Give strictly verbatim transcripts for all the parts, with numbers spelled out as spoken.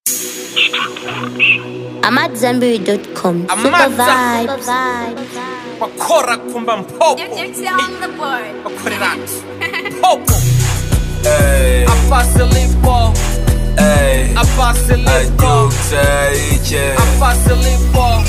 I'm at Zambiri dot com. Super vibes. Makora kumba mpopo. Makorerax. Popo. Hey. Afasilipo. Hey. Afasilipo. Ayuche. Afasilipo.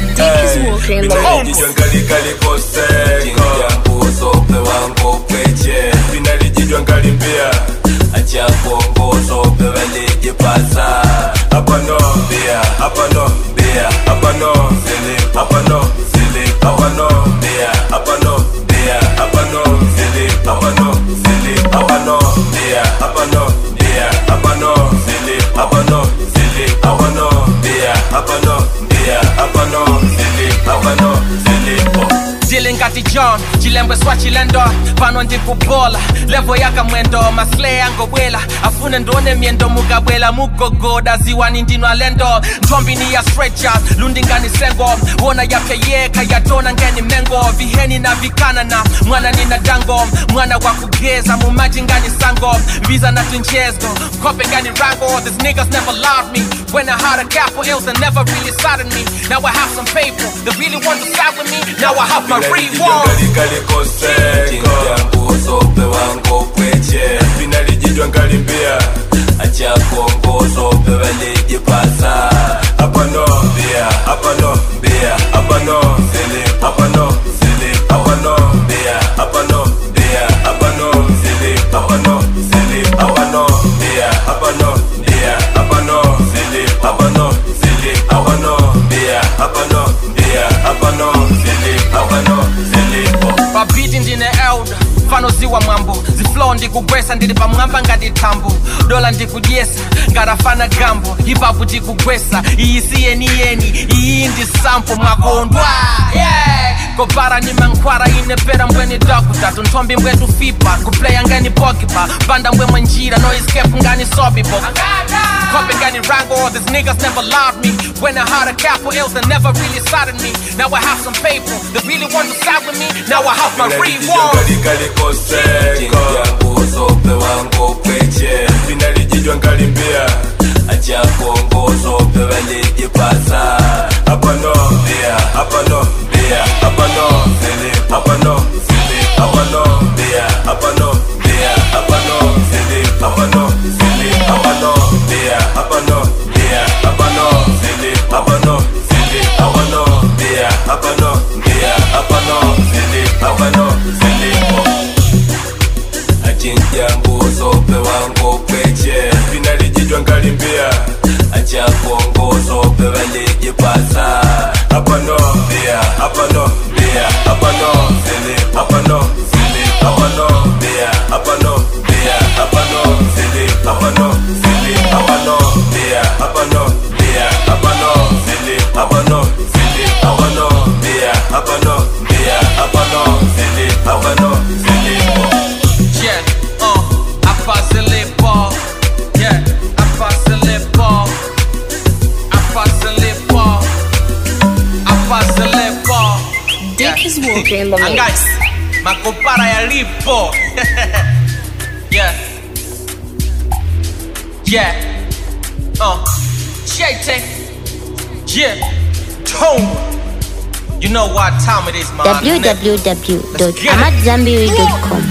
Finali ngali kali kose. Kinga sope wango peche. Finali jidwa ngali mbia. Acha kongo sope wale jipasa. Apa no bia, apa no bia, apa no sele, apa no sele, apa no bia, apa no bia, apa no sele, apa no sele, apa no bia, apa no bia, apa no sele, apa no sele, apa no bia, apa no bia, apa no sele, apa no sele. Dealing got the John, Chilembwe swachilendo, pano ndiku bola, levo yaka mwendo, masle yango wela, afune ndone miendo mugabwela, mugogoda ziwani ndino alendo, ntombi ni ya stretchers, lundingani sengo, wona yake yeka ya dona ngeni mengo, viheni na vikana na, mwana nina dango, mwana wakugeza, mumaji ngani sango, visa na tunchezo, kope ngani rango, these niggas never loved me, when I had a cap for ills they never really sided me, now I have some people, that really want to side with me, now I have my Finali kali kose. Kinga sope wango peche. Finali jidwa ngali mbia. Acha kongo sope wale jipasa. Apa no bia, apa no bia, apa no sele, apa no sele, apa no bia, apa no bia, apa no sele, apa no sele, apa no bia, apa no bia, apa no sele, apa no sele, apa no bia, apa no bia, apa no sele, apa no sele. Babidi ndine elder, fano ziwa mambo, ziflow ndikugwesa ndilipa mwamba ngadi tambo, dola ndikudyesa, ngarafana gambo, hibabu ndikugwesa, iyi siyeni yeni, iyi ndi sampo makondwa, yeah! Kobara ni mankwara inepera mbweni dokuta, tuntombi mbwetu fipa, kuplaya ngani pokipa, banda mbwe mwenjira, no escape ngani sobipo. Kope ngani rango, these niggas never loved me, when I had a cap for ills they never really sided me, now I have some people, that really want to side with me, now I have my reward. Finali kali kose. Kinga sope wango peche. Finali jidwa ngali mbia. Acha kongo sope wale jipasa. Apa no bia, apa no bia, apa no sele, apa no sele, apa no bia, apa no bia, apa no sele, apa no sele, apa no bia, apa no bia, apa no sele, apa no sele, apa no bia, apa no bia, apa no sele, apa no sele. Achinjangu sope wango peche. Finali jidwa ngali mbia. Acha kongo sope wale jipasa. Apa no bia, apa no bia, apa no sele, apa no sele, apa no bia, apa no bia, apa no sele, apa no sele, apa no bia, apa no bia, apa no sele, apa no sele, apa no bia, apa no bia, apa no sele, apa no sele. Yeah, uh, Afasilipo. Yeah, Afasilipo. Afasilipo. Afasilipo. Dick is walking in the And mix. guys, makopara ya lipo. Yeah. Yeah. Uh, Chete. Yeah. Tone. You know what time it is, man. w w w dot amat zambiri dot com